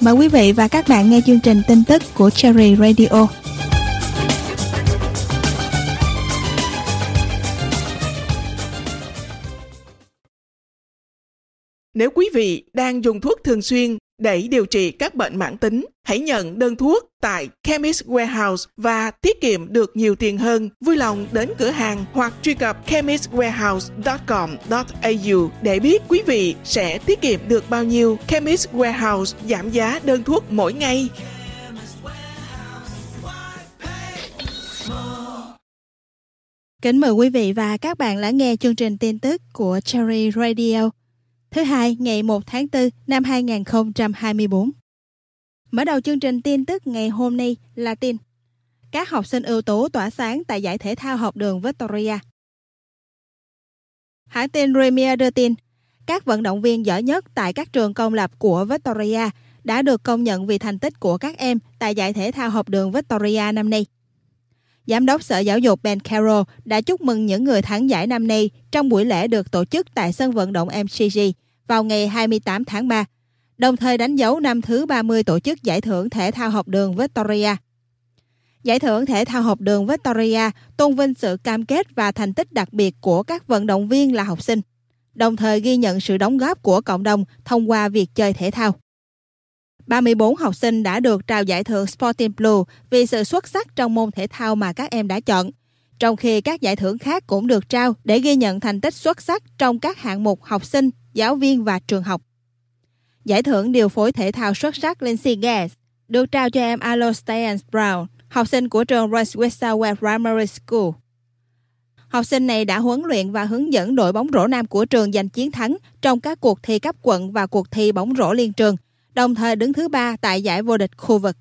Mời quý vị và các bạn nghe chương trình tin tức của Cherry Radio. Nếu quý vị đang dùng thuốc thường xuyên để điều trị các bệnh mãn tính, hãy nhận đơn thuốc tại Chemist Warehouse và tiết kiệm được nhiều tiền hơn. Vui lòng đến cửa hàng hoặc truy cập chemistwarehouse.com.au để biết quý vị sẽ tiết kiệm được bao nhiêu. Chemist Warehouse giảm giá đơn thuốc mỗi ngày. Kính mời quý vị và các bạn lắng nghe chương trình tin tức của Cherry Radio. Thứ Hai, ngày 1 tháng 4 năm 2024. Mở đầu chương trình tin tức ngày hôm nay là tin các học sinh ưu tú tỏa sáng tại giải thể thao học đường Victoria. Hãng tin Premier đưa tin, các vận động viên giỏi nhất tại các trường công lập của Victoria đã được công nhận vì thành tích của các em tại giải thể thao học đường Victoria năm nay. Giám đốc Sở Giáo dục Ben Carroll đã chúc mừng những người thắng giải năm nay trong buổi lễ được tổ chức tại sân vận động MCG vào ngày 28 tháng 3, đồng thời đánh dấu năm thứ 30 tổ chức giải thưởng thể thao học đường Victoria. Giải thưởng thể thao học đường Victoria tôn vinh sự cam kết và thành tích đặc biệt của các vận động viên là học sinh, đồng thời ghi nhận sự đóng góp của cộng đồng thông qua việc chơi thể thao. 34 học sinh đã được trao giải thưởng Sporting Blue vì sự xuất sắc trong môn thể thao mà các em đã chọn, trong khi các giải thưởng khác cũng được trao để ghi nhận thành tích xuất sắc trong các hạng mục học sinh, giáo viên và trường học. Giải thưởng điều phối thể thao xuất sắc Lindsay Guest được trao cho em Aloysius Brown, học sinh của trường Westwell Primary School. Học sinh này đã huấn luyện và hướng dẫn đội bóng rổ nam của trường giành chiến thắng trong các cuộc thi cấp quận và cuộc thi bóng rổ liên trường, đồng thời đứng thứ 3 tại giải vô địch khu vực.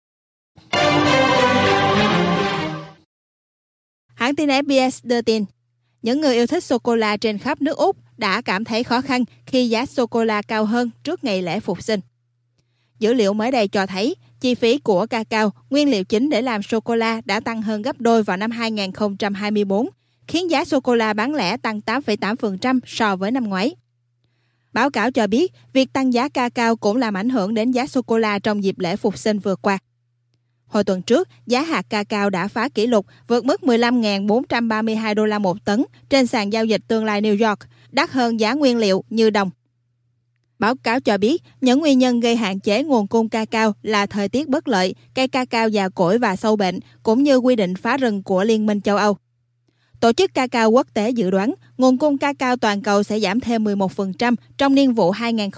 Hãng tin SBS đưa tin, những người yêu thích sô-cô-la trên khắp nước Úc đã cảm thấy khó khăn khi giá sô-cô-la cao hơn trước ngày lễ Phục sinh. Dữ liệu mới đây cho thấy, chi phí của cacao, nguyên liệu chính để làm sô-cô-la đã tăng hơn gấp đôi vào năm 2024, khiến giá sô-cô-la bán lẻ tăng 8,8% so với năm ngoái. Báo cáo cho biết, việc tăng giá cacao cũng làm ảnh hưởng đến giá sô-cô-la trong dịp lễ Phục sinh vừa qua. Hồi tuần trước, giá hạt cacao đã phá kỷ lục vượt mức 15.432 đô la một tấn trên sàn giao dịch tương lai New York, đắt hơn giá nguyên liệu như đồng. Báo cáo cho biết, những nguyên nhân gây hạn chế nguồn cung cacao là thời tiết bất lợi, cây cacao già cỗi và sâu bệnh, cũng như quy định phá rừng của Liên minh châu Âu. Tổ chức Cacao Quốc tế dự đoán nguồn cung cacao toàn cầu sẽ giảm thêm 11% trong niên vụ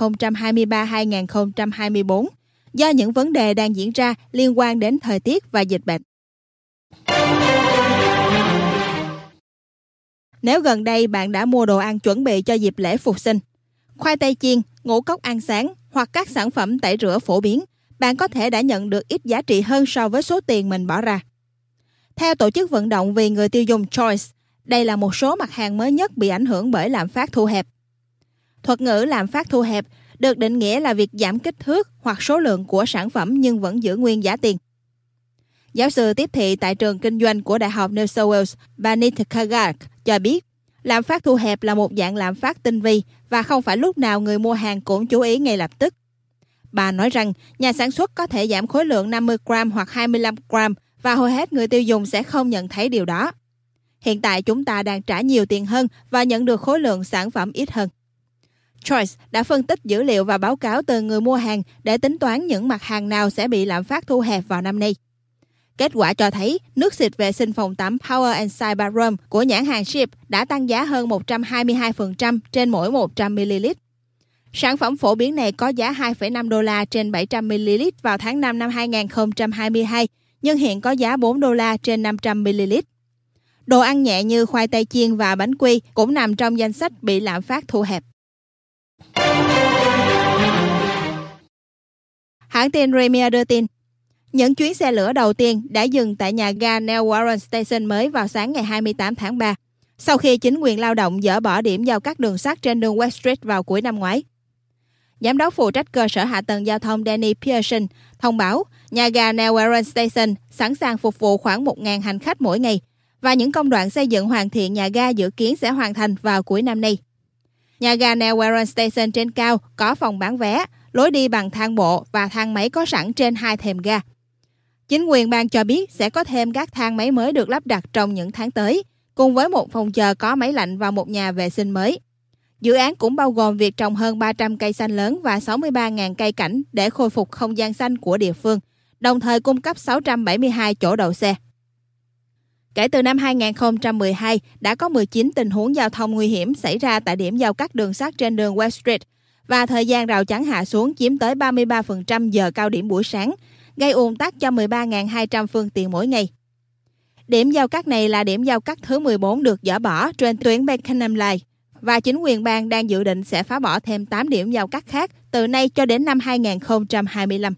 2023-2024 do những vấn đề đang diễn ra liên quan đến thời tiết và dịch bệnh. Nếu gần đây bạn đã mua đồ ăn chuẩn bị cho dịp lễ Phục sinh, khoai tây chiên, ngũ cốc ăn sáng hoặc các sản phẩm tẩy rửa phổ biến, bạn có thể đã nhận được ít giá trị hơn so với số tiền mình bỏ ra. Theo tổ chức vận động vì người tiêu dùng Choice, đây là một số mặt hàng mới nhất bị ảnh hưởng bởi lạm phát thu hẹp. Thuật ngữ lạm phát thu hẹp được định nghĩa là việc giảm kích thước hoặc số lượng của sản phẩm nhưng vẫn giữ nguyên giá tiền. Giáo sư tiếp thị tại trường kinh doanh của Đại học New South Wales, Banit Kagark cho biết, lạm phát thu hẹp là một dạng lạm phát tinh vi và không phải lúc nào người mua hàng cũng chú ý ngay lập tức. Bà nói rằng nhà sản xuất có thể giảm khối lượng 50 gram hoặc 25 gram và hầu hết người tiêu dùng sẽ không nhận thấy điều đó. Hiện tại chúng ta đang trả nhiều tiền hơn và nhận được khối lượng sản phẩm ít hơn. Choice đã phân tích dữ liệu và báo cáo từ người mua hàng để tính toán những mặt hàng nào sẽ bị lạm phát thu hẹp vào năm nay. Kết quả cho thấy nước xịt vệ sinh phòng tắm Power and Shine Bathroom của nhãn hàng Schick đã tăng giá hơn 122% trên mỗi 100ml. Sản phẩm phổ biến này có giá 2,5 đô la trên 700ml vào tháng 5 năm 2022, nhưng hiện có giá 4 đô la trên 500ml. Đồ ăn nhẹ như khoai tây chiên và bánh quy cũng nằm trong danh sách bị lạm phát thu hẹp. Hãng tin Premier đưa tin, những chuyến xe lửa đầu tiên đã dừng tại nhà ga Neil Warren Station mới vào sáng ngày 28 tháng 3, sau khi chính quyền lao động dỡ bỏ điểm giao cắt đường sắt trên đường West Street vào cuối năm ngoái. Giám đốc phụ trách cơ sở hạ tầng giao thông Danny Pearson thông báo nhà ga Neil Warren Station sẵn sàng phục vụ khoảng 1.000 hành khách mỗi ngày và những công đoạn xây dựng hoàn thiện nhà ga dự kiến sẽ hoàn thành vào cuối năm nay. Nhà ga Neil Warren Station trên cao có phòng bán vé, lối đi bằng thang bộ và thang máy có sẵn trên 2 thềm ga. Chính quyền bang cho biết sẽ có thêm các thang máy mới được lắp đặt trong những tháng tới, cùng với một phòng chờ có máy lạnh và một nhà vệ sinh mới. Dự án cũng bao gồm việc trồng hơn 300 cây xanh lớn và 63.000 cây cảnh để khôi phục không gian xanh của địa phương, đồng thời cung cấp 672 chỗ đậu xe. Kể từ năm 2012, đã có 19 tình huống giao thông nguy hiểm xảy ra tại điểm giao cắt đường sắt trên đường West Street, và thời gian rào chắn hạ xuống chiếm tới 33% giờ cao điểm buổi sáng, gây ùn tắc cho 13.200 phương tiện mỗi ngày. Điểm giao cắt này là điểm giao cắt thứ 14 được dỡ bỏ trên tuyến Beckenham Line, và chính quyền bang đang dự định sẽ phá bỏ thêm 8 điểm giao cắt khác từ nay cho đến năm 2025.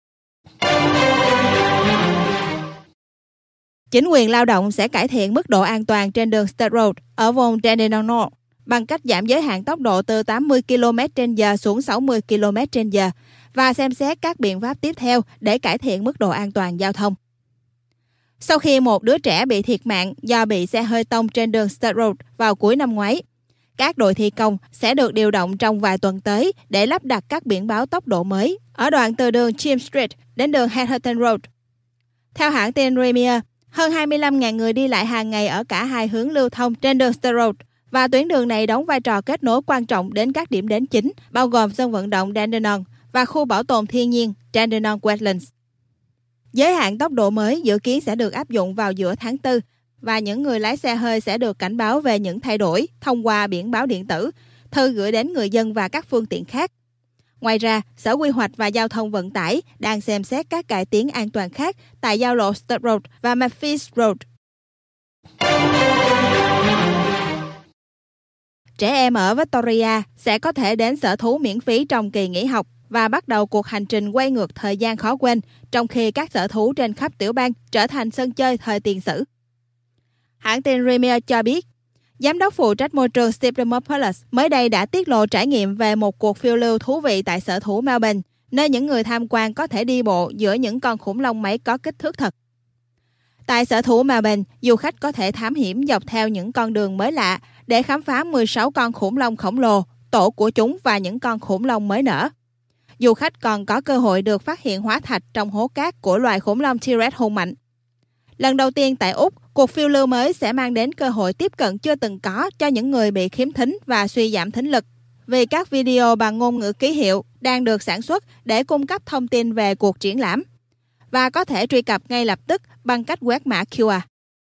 Chính quyền lao động sẽ cải thiện mức độ an toàn trên đường State Road ở vùng Dandenong North bằng cách giảm giới hạn tốc độ từ 80 km/h xuống 60 km/h và xem xét các biện pháp tiếp theo để cải thiện mức độ an toàn giao thông. Sau khi một đứa trẻ bị thiệt mạng do bị xe hơi tông trên đường State Road vào cuối năm ngoái, các đội thi công sẽ được điều động trong vài tuần tới để lắp đặt các biển báo tốc độ mới ở đoạn từ đường James Street đến đường Hatherton Road. Theo hãng tin Premier, hơn 25.000 người đi lại hàng ngày ở cả hai hướng lưu thông trên đường State Road, và tuyến đường này đóng vai trò kết nối quan trọng đến các điểm đến chính, bao gồm sân vận động Dandenong và khu bảo tồn thiên nhiên Dandenong Wetlands. Giới hạn tốc độ mới dự kiến sẽ được áp dụng vào giữa tháng 4, và những người lái xe hơi sẽ được cảnh báo về những thay đổi thông qua biển báo điện tử, thư gửi đến người dân và các phương tiện khác. Ngoài ra, Sở Quy hoạch và Giao thông Vận tải đang xem xét các cải tiến an toàn khác tại giao lộ State Road và Memphis Road. Trẻ em ở Victoria sẽ có thể đến sở thú miễn phí trong kỳ nghỉ học và bắt đầu cuộc hành trình quay ngược thời gian khó quên, trong khi các sở thú trên khắp tiểu bang trở thành sân chơi thời tiền sử. Hãng tin Premier cho biết, Giám đốc phụ trách môi trường Steve Demopoulos mới đây đã tiết lộ trải nghiệm về một cuộc phiêu lưu thú vị tại sở thú Melbourne, nơi những người tham quan có thể đi bộ giữa những con khủng long máy có kích thước thật. Tại sở thú Melbourne, du khách có thể thám hiểm dọc theo những con đường mới lạ để khám phá 16 con khủng long khổng lồ, tổ của chúng và những con khủng long mới nở. Du khách còn có cơ hội được phát hiện hóa thạch trong hố cát của loài khủng long T-Rex hung mạnh. Lần đầu tiên tại Úc, cuộc phiêu lưu mới sẽ mang đến cơ hội tiếp cận chưa từng có cho những người bị khiếm thính và suy giảm thính lực, vì các video bằng ngôn ngữ ký hiệu đang được sản xuất để cung cấp thông tin về cuộc triển lãm, và có thể truy cập ngay lập tức bằng cách quét mã QR.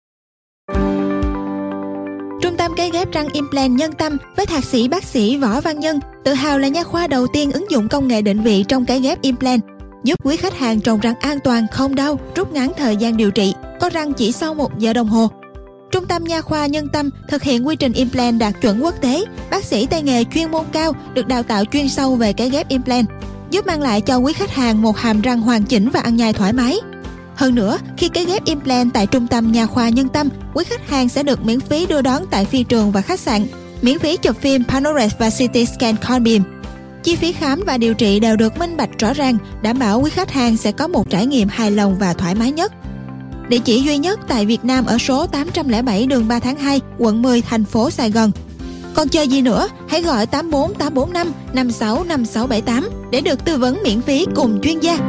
Trung tâm cấy ghép răng implant Nhân Tâm với thạc sĩ bác sĩ Võ Văn Nhân tự hào là nha khoa đầu tiên ứng dụng công nghệ định vị trong cấy ghép implant, giúp quý khách hàng trồng răng an toàn, không đau, rút ngắn thời gian điều trị, có răng chỉ sau 1 giờ đồng hồ. Trung tâm nha khoa Nhân Tâm thực hiện quy trình implant đạt chuẩn quốc tế, bác sĩ tay nghề chuyên môn cao được đào tạo chuyên sâu về cấy ghép implant, giúp mang lại cho quý khách hàng một hàm răng hoàn chỉnh và ăn nhai thoải mái. Hơn nữa, khi cấy ghép implant tại Trung tâm nha khoa Nhân Tâm, quý khách hàng sẽ được miễn phí đưa đón tại phi trường và khách sạn, miễn phí chụp phim Panorex và CT scan con beam. Chi phí khám và điều trị đều được minh bạch rõ ràng, đảm bảo quý khách hàng sẽ có một trải nghiệm hài lòng và thoải mái nhất. Địa chỉ duy nhất tại Việt Nam ở số 807 đường 3 tháng 2, quận 10, thành phố Sài Gòn. Còn chờ gì nữa, hãy gọi 84845 565678 để được tư vấn miễn phí cùng chuyên gia.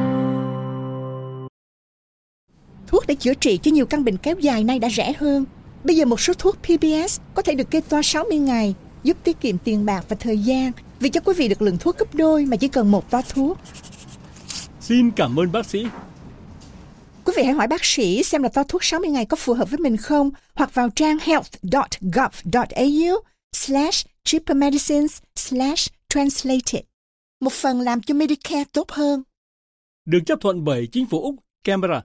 Thuốc để chữa trị cho nhiều căn bệnh kéo dài nay đã rẻ hơn. Bây giờ một số thuốc PBS có thể được kê toa 60 ngày, giúp tiết kiệm tiền bạc và thời gian, vì cho quý vị được lượng thuốc gấp đôi mà chỉ cần một toa thuốc. Xin cảm ơn bác sĩ. Quý vị hãy hỏi bác sĩ xem là toa thuốc 60 ngày có phù hợp với mình không, hoặc vào trang health.gov.au/cheapermedicines/translated. Một phần làm cho Medicare tốt hơn. Được chấp thuận bởi chính phủ Úc, Canberra.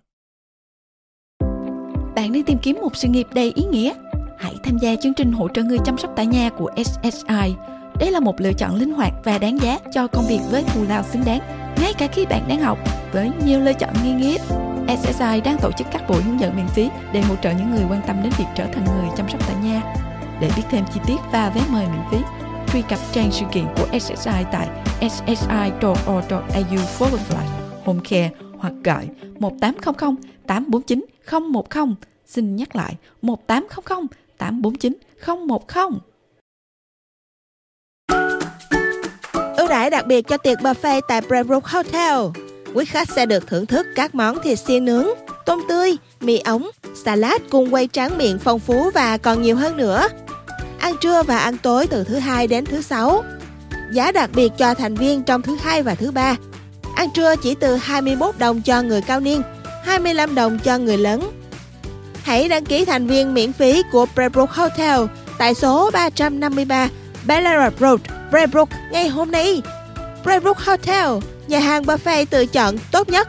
Bạn đang tìm kiếm một sự nghiệp đầy ý nghĩa? Hãy tham gia chương trình hỗ trợ người chăm sóc tại nhà của SSI. Đây là một lựa chọn linh hoạt và đáng giá cho công việc với thù lao xứng đáng, ngay cả khi bạn đang học. Với nhiều lựa chọn nghề nghiệp, SSI đang tổ chức các buổi hướng dẫn miễn phí để hỗ trợ những người quan tâm đến việc trở thành người chăm sóc tại nhà. Để biết thêm chi tiết và vé mời miễn phí, truy cập trang sự kiện của SSI tại ssi.org.au/home care hoặc gọi 1800 849 010. Xin nhắc lại 1800 849 010. Ưu đãi đặc biệt cho tiệc buffet tại Braybrooke Hotel. Quý khách sẽ được thưởng thức các món thịt xiên nướng, tôm tươi, mì ống, salad cùng quay tráng miệng phong phú và còn nhiều hơn nữa. Ăn trưa và ăn tối từ thứ Hai đến thứ Sáu. Giá đặc biệt cho thành viên trong thứ Hai và thứ Ba. Ăn trưa chỉ từ 21 đồng cho người cao niên, 25 đồng cho người lớn. Hãy đăng ký thành viên miễn phí của Braybrooke Hotel tại số 353 Ballarat Road, Braybrooke ngay hôm nay. Braybrooke Hotel, nhà hàng buffet tự chọn tốt nhất.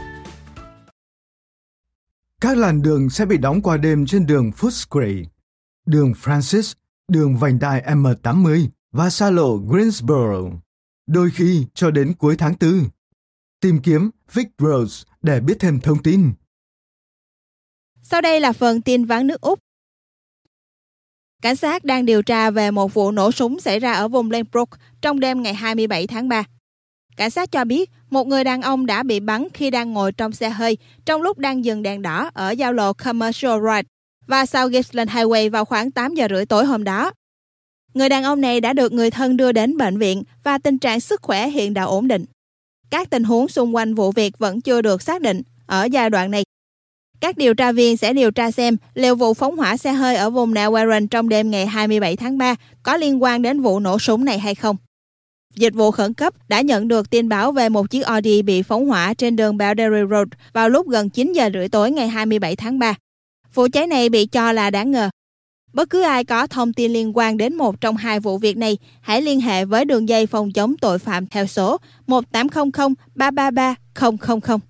Các làn đường sẽ bị đóng qua đêm trên đường Footscray, đường Francis, đường vành đai M80 và xa lộ Greensboro, đôi khi cho đến cuối tháng 4. Tìm kiếm Vic Roads để biết thêm thông tin. Sau đây là phần tin vắn nước Úc. Cảnh sát đang điều tra về một vụ nổ súng xảy ra ở vùng Glenbrook trong đêm ngày 27 tháng 3. Cảnh sát cho biết một người đàn ông đã bị bắn khi đang ngồi trong xe hơi trong lúc đang dừng đèn đỏ ở giao lộ Commercial Road và South Gippsland Highway vào khoảng 8 giờ rưỡi tối hôm đó. Người đàn ông này đã được người thân đưa đến bệnh viện và tình trạng sức khỏe hiện đã ổn định. Các tình huống xung quanh vụ việc vẫn chưa được xác định ở giai đoạn này. Các điều tra viên sẽ điều tra xem liệu vụ phóng hỏa xe hơi ở vùng Newell Warren trong đêm ngày 27 tháng 3 có liên quan đến vụ nổ súng này hay không. Dịch vụ khẩn cấp đã nhận được tin báo về một chiếc Audi bị phóng hỏa trên đường Boundary Road vào lúc gần 9 giờ rưỡi tối ngày 27 tháng 3. Vụ cháy này bị cho là đáng ngờ. Bất cứ ai có thông tin liên quan đến một trong hai vụ việc này, hãy liên hệ với đường dây phòng chống tội phạm theo số 1800 333 000.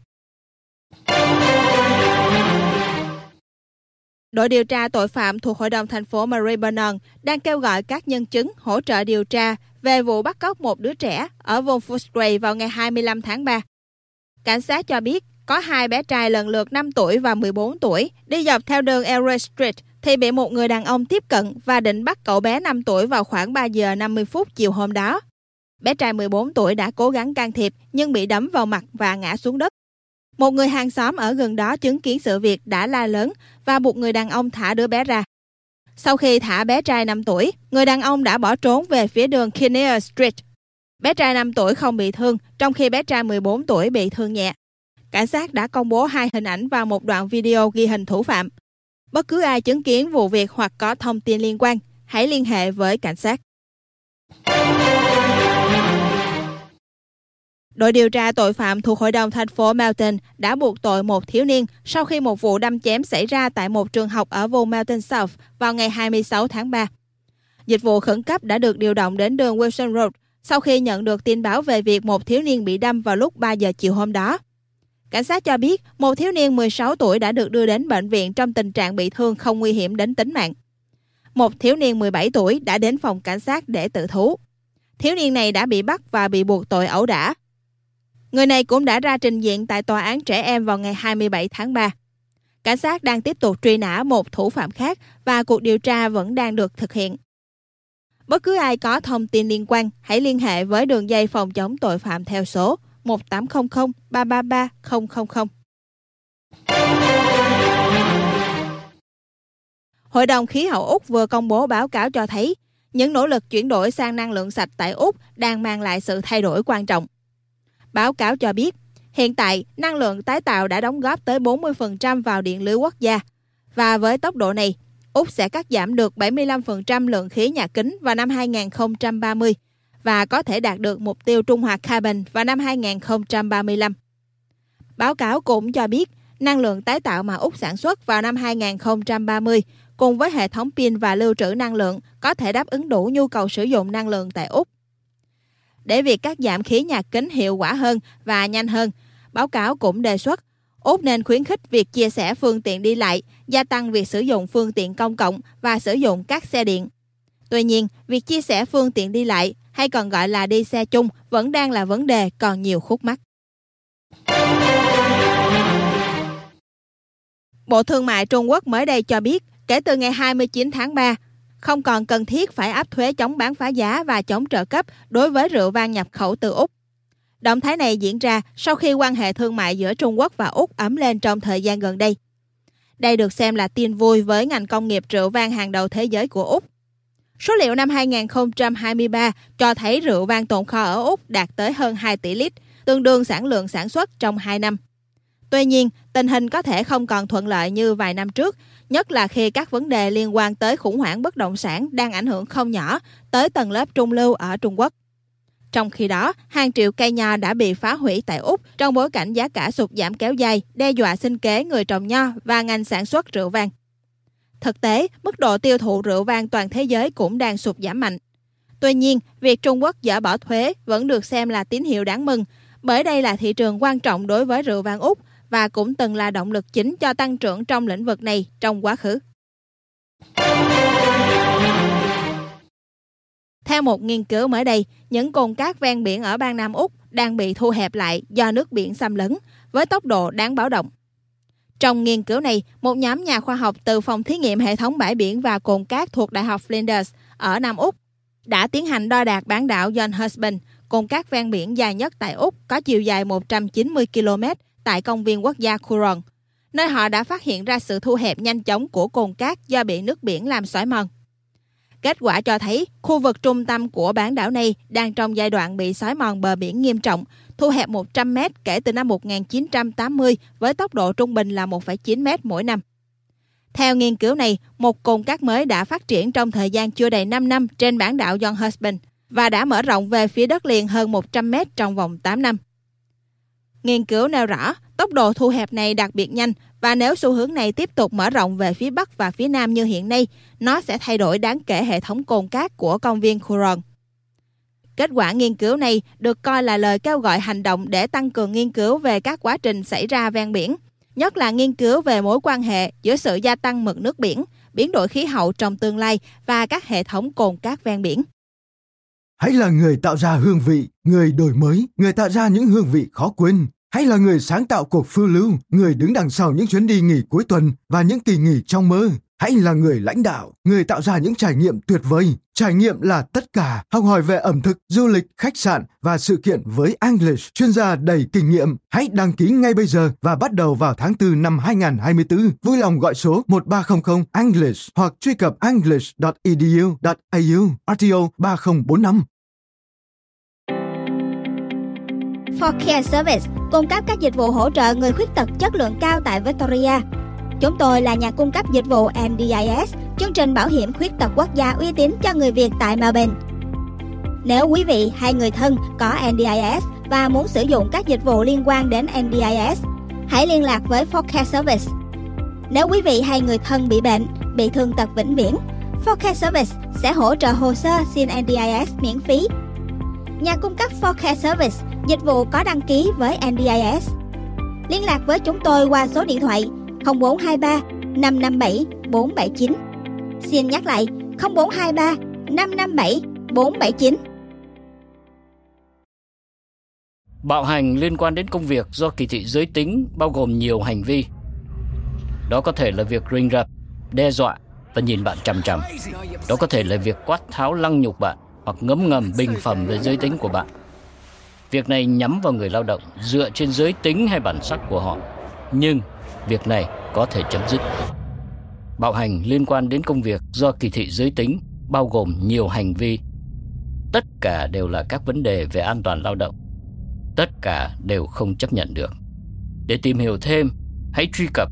Đội điều tra tội phạm thuộc Hội đồng thành phố Maribyrnong đang kêu gọi các nhân chứng hỗ trợ điều tra về vụ bắt cóc một đứa trẻ ở vùng Footscray vào ngày 25 tháng 3. Cảnh sát cho biết có hai bé trai lần lượt 5 tuổi và 14 tuổi đi dọc theo đường Elray Street thì bị một người đàn ông tiếp cận và định bắt cậu bé 5 tuổi vào khoảng 3 giờ 50 phút chiều hôm đó. Bé trai 14 tuổi đã cố gắng can thiệp nhưng bị đấm vào mặt và ngã xuống đất. Một người hàng xóm ở gần đó chứng kiến sự việc đã la lớn và buộc người đàn ông thả đứa bé ra. Sau khi thả bé trai 5 tuổi, người đàn ông đã bỏ trốn về phía đường Kinnear Street. Bé trai 5 tuổi không bị thương, trong khi bé trai 14 tuổi bị thương nhẹ. Cảnh sát đã công bố 2 hình ảnh và một đoạn video ghi hình thủ phạm. Bất cứ ai chứng kiến vụ việc hoặc có thông tin liên quan, hãy liên hệ với cảnh sát. Đội điều tra tội phạm thuộc Hội đồng thành phố Melton đã buộc tội một thiếu niên sau khi một vụ đâm chém xảy ra tại một trường học ở vùng Melton South vào ngày 26 tháng 3. Dịch vụ khẩn cấp đã được điều động đến đường Wilson Road sau khi nhận được tin báo về việc một thiếu niên bị đâm vào lúc 3 giờ chiều hôm đó. Cảnh sát cho biết một thiếu niên 16 tuổi đã được đưa đến bệnh viện trong tình trạng bị thương không nguy hiểm đến tính mạng. Một thiếu niên 17 tuổi đã đến phòng cảnh sát để tự thú. Thiếu niên này đã bị bắt và bị buộc tội ẩu đả. Người này cũng đã ra trình diện tại tòa án trẻ em vào ngày 27 tháng 3. Cảnh sát đang tiếp tục truy nã một thủ phạm khác và cuộc điều tra vẫn đang được thực hiện. Bất cứ ai có thông tin liên quan, hãy liên hệ với đường dây phòng chống tội phạm theo số 1800 333 000. Hội đồng khí hậu Úc vừa công bố báo cáo cho thấy những nỗ lực chuyển đổi sang năng lượng sạch tại Úc đang mang lại sự thay đổi quan trọng. Báo cáo cho biết, hiện tại năng lượng tái tạo đã đóng góp tới 40% vào điện lưới quốc gia. Và với tốc độ này, Úc sẽ cắt giảm được 75% lượng khí nhà kính vào năm 2030 và có thể đạt được mục tiêu trung hòa carbon vào năm 2035. Báo cáo cũng cho biết, năng lượng tái tạo mà Úc sản xuất vào năm 2030 cùng với hệ thống pin và lưu trữ năng lượng có thể đáp ứng đủ nhu cầu sử dụng năng lượng tại Úc. Để việc cắt giảm khí nhà kính hiệu quả hơn và nhanh hơn, báo cáo cũng đề xuất Úc nên khuyến khích việc chia sẻ phương tiện đi lại, gia tăng việc sử dụng phương tiện công cộng và sử dụng các xe điện. Tuy nhiên, việc chia sẻ phương tiện đi lại, hay còn gọi là đi xe chung, vẫn đang là vấn đề còn nhiều khúc mắc. Bộ Thương mại Trung Quốc mới đây cho biết, kể từ ngày 29 tháng 3, không còn cần thiết phải áp thuế chống bán phá giá và chống trợ cấp đối với rượu vang nhập khẩu từ Úc. Động thái này diễn ra sau khi quan hệ thương mại giữa Trung Quốc và Úc ấm lên trong thời gian gần đây. Đây được xem là tin vui với ngành công nghiệp rượu vang hàng đầu thế giới của Úc. Số liệu năm 2023 cho thấy rượu vang tồn kho ở Úc đạt tới hơn 2 tỷ lít, tương đương sản lượng sản xuất trong 2 năm. Tuy nhiên, tình hình có thể không còn thuận lợi như vài năm trước, nhất là khi các vấn đề liên quan tới khủng hoảng bất động sản đang ảnh hưởng không nhỏ tới tầng lớp trung lưu ở Trung Quốc. Trong khi đó, hàng triệu cây nho đã bị phá hủy tại Úc trong bối cảnh giá cả sụt giảm kéo dài, đe dọa sinh kế người trồng nho và ngành sản xuất rượu vang. Thực tế, mức độ tiêu thụ rượu vang toàn thế giới cũng đang sụt giảm mạnh. Tuy nhiên, việc Trung Quốc dỡ bỏ thuế vẫn được xem là tín hiệu đáng mừng, bởi đây là thị trường quan trọng đối với rượu vang Úc và cũng từng là động lực chính cho tăng trưởng trong lĩnh vực này trong quá khứ. Theo một nghiên cứu mới đây, những cồn cát ven biển ở bang Nam Úc đang bị thu hẹp lại do nước biển xâm lấn với tốc độ đáng báo động. Trong nghiên cứu này, một nhóm nhà khoa học từ phòng thí nghiệm hệ thống bãi biển và cồn cát thuộc Đại học Flinders ở Nam Úc đã tiến hành đo đạc bán đảo John Husband, cồn cát ven biển dài nhất tại Úc có chiều dài 190 km tại công viên quốc gia Coorong, nơi họ đã phát hiện ra sự thu hẹp nhanh chóng của cồn cát do bị nước biển làm xói mòn. Kết quả cho thấy khu vực trung tâm của bán đảo này đang trong giai đoạn bị xói mòn bờ biển nghiêm trọng, thu hẹp 100 mét kể từ năm 1980 với tốc độ trung bình là 1,9 mét mỗi năm. Theo nghiên cứu này, một cồn cát mới đã phát triển trong thời gian chưa đầy 5 năm trên bán đảo John Husband và đã mở rộng về phía đất liền hơn 100 mét trong vòng 8 năm. Nghiên cứu nêu rõ, tốc độ thu hẹp này đặc biệt nhanh và nếu xu hướng này tiếp tục mở rộng về phía Bắc và phía Nam như hiện nay, nó sẽ thay đổi đáng kể hệ thống cồn cát của công viên Coorong. Kết quả nghiên cứu này được coi là lời kêu gọi hành động để tăng cường nghiên cứu về các quá trình xảy ra ven biển, nhất là nghiên cứu về mối quan hệ giữa sự gia tăng mực nước biển, biến đổi khí hậu trong tương lai và các hệ thống cồn cát ven biển. Hãy là người tạo ra hương vị, người đổi mới, người tạo ra những hương vị khó quên. Hãy là người sáng tạo cuộc phiêu lưu, người đứng đằng sau những chuyến đi nghỉ cuối tuần và những kỳ nghỉ trong mơ. Hãy là người lãnh đạo, người tạo ra những trải nghiệm tuyệt vời. Trải nghiệm là tất cả. Học hỏi về ẩm thực, du lịch, khách sạn và sự kiện với English, chuyên gia đầy kinh nghiệm. Hãy đăng ký ngay bây giờ và bắt đầu vào tháng 4 năm 2024. Vui lòng gọi số 1300 English hoặc truy cập english.edu.au RTO 3045. For Care Service cung cấp các dịch vụ hỗ trợ người khuyết tật chất lượng cao tại Victoria. Chúng tôi là nhà cung cấp dịch vụ NDIS, chương trình bảo hiểm khuyết tật quốc gia uy tín cho người Việt tại Melbourne. Nếu quý vị hay người thân có NDIS và muốn sử dụng các dịch vụ liên quan đến NDIS, hãy liên lạc với For Care Service. Nếu quý vị hay người thân bị bệnh, bị thương tật vĩnh viễn, For Care Service sẽ hỗ trợ hồ sơ xin NDIS miễn phí. Nhà cung cấp For Care Service, dịch vụ có đăng ký với NDIS. Liên lạc với chúng tôi qua số điện thoại 0423 557 479. Xin nhắc lại 0423 557 479. Bạo hành liên quan đến công việc do kỳ thị giới tính bao gồm nhiều hành vi. Đó có thể là việc rình rập, đe dọa và nhìn bạn chằm chằm. Đó có thể là việc quát tháo lăng nhục bạn hoặc ngấm ngầm bình phẩm về giới tính của bạn. Việc này nhắm vào người lao động dựa trên giới tính hay bản sắc của họ. Nhưng việc này có thể chấm dứt. Bạo hành liên quan đến công việc do kỳ thị giới tính bao gồm nhiều hành vi. Tất cả đều là các vấn đề về an toàn lao động. Tất cả đều không chấp nhận được. Để tìm hiểu thêm, hãy truy cập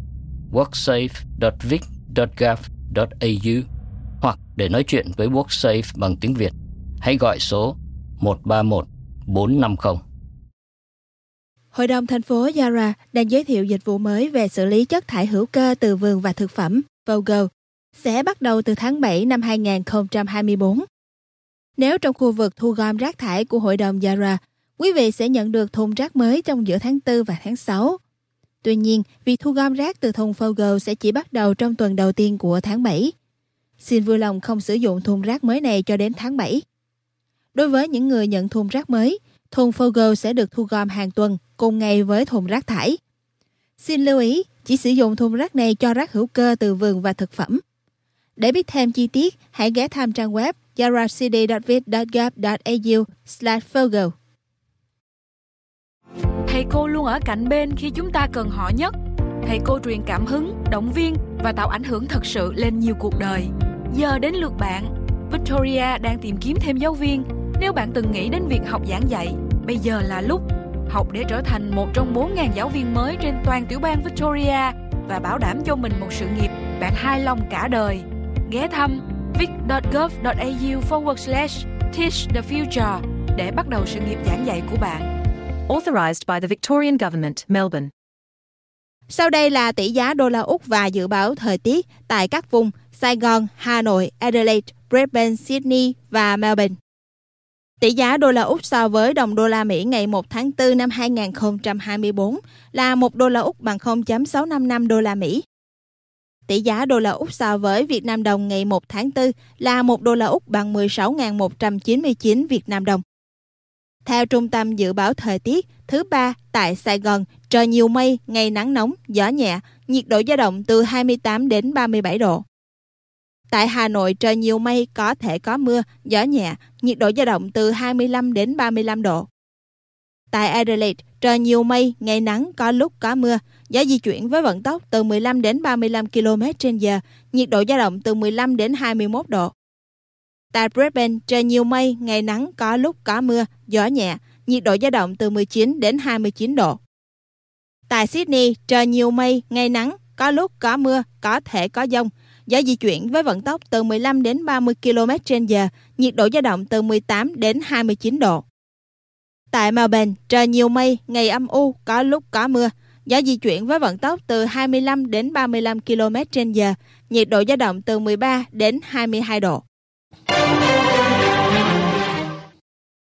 worksafe.vic.gov.au hoặc để nói chuyện với WorkSafe bằng tiếng Việt, hãy gọi số 131 450. Hội đồng thành phố Yarra đang giới thiệu dịch vụ mới về xử lý chất thải hữu cơ từ vườn và thực phẩm, Fogo, sẽ bắt đầu từ tháng 7 năm 2024. Nếu trong khu vực thu gom rác thải của Hội đồng Yarra, quý vị sẽ nhận được thùng rác mới trong giữa tháng 4 và tháng 6. Tuy nhiên, việc thu gom rác từ thùng Fogo sẽ chỉ bắt đầu trong tuần đầu tiên của tháng 7. Xin vui lòng không sử dụng thùng rác mới này cho đến tháng 7. Đối với những người nhận thùng rác mới, thùng Fogo sẽ được thu gom hàng tuần cùng ngày với thùng rác thải. Xin lưu ý, chỉ sử dụng thùng rác này cho rác hữu cơ từ vườn và thực phẩm. Để biết thêm chi tiết, hãy ghé thăm trang web yarracity.vic.gov.au/Fogo. Thầy cô luôn ở cạnh bên khi chúng ta cần họ nhất. Thầy cô truyền cảm hứng, động viên và tạo ảnh hưởng thật sự lên nhiều cuộc đời. Giờ đến lượt bạn. Victoria đang tìm kiếm thêm giáo viên. Nếu bạn từng nghĩ đến việc học giảng dạy, bây giờ là lúc. Học để trở thành một trong 4.000 giáo viên mới trên toàn tiểu bang Victoria và bảo đảm cho mình một sự nghiệp bạn hài lòng cả đời. Ghé thăm vic.gov.au/teach the future để bắt đầu sự nghiệp giảng dạy của bạn. Authorized by the Victorian Government, Melbourne. Sau đây là tỷ giá đô la Úc và dự báo thời tiết tại các vùng Sài Gòn, Hà Nội, Adelaide, Brisbane, Sydney và Melbourne. Tỷ giá đô la Úc so với đồng đô la Mỹ ngày 1 tháng 4 năm 2024 là 1 đô la Úc bằng 0.655 đô la Mỹ. Tỷ giá đô la Úc so với Việt Nam đồng ngày 1 tháng 4 là 1 đô la Úc bằng 16.199 Việt Nam đồng. Theo Trung tâm Dự báo Thời tiết, thứ Ba tại Sài Gòn, trời nhiều mây, ngày nắng nóng, gió nhẹ, nhiệt độ dao động từ 28 đến 37 độ. Tại Hà Nội, trời nhiều mây, có thể có mưa, gió nhẹ, nhiệt độ dao động từ 25 đến 35 độ. Tại Adelaide, trời nhiều mây, ngày nắng, có lúc có mưa, gió di chuyển với vận tốc từ 15 đến 35 km/h, nhiệt độ dao động từ 15 đến 21 độ. Tại Brisbane, trời nhiều mây, ngày nắng, có lúc có mưa, gió nhẹ, nhiệt độ dao động từ 19 đến 29 độ. Tại Sydney, trời nhiều mây, ngày nắng, có lúc có mưa, có thể có dông, gió di chuyển với vận tốc từ 15 đến 30 km/h, nhiệt độ dao động từ 18 đến 29 độ. Tại Melbourne, trời nhiều mây, ngày âm u, có lúc có mưa, gió di chuyển với vận tốc từ 25 đến 35 km/h, nhiệt độ dao động từ 13 đến 22 độ.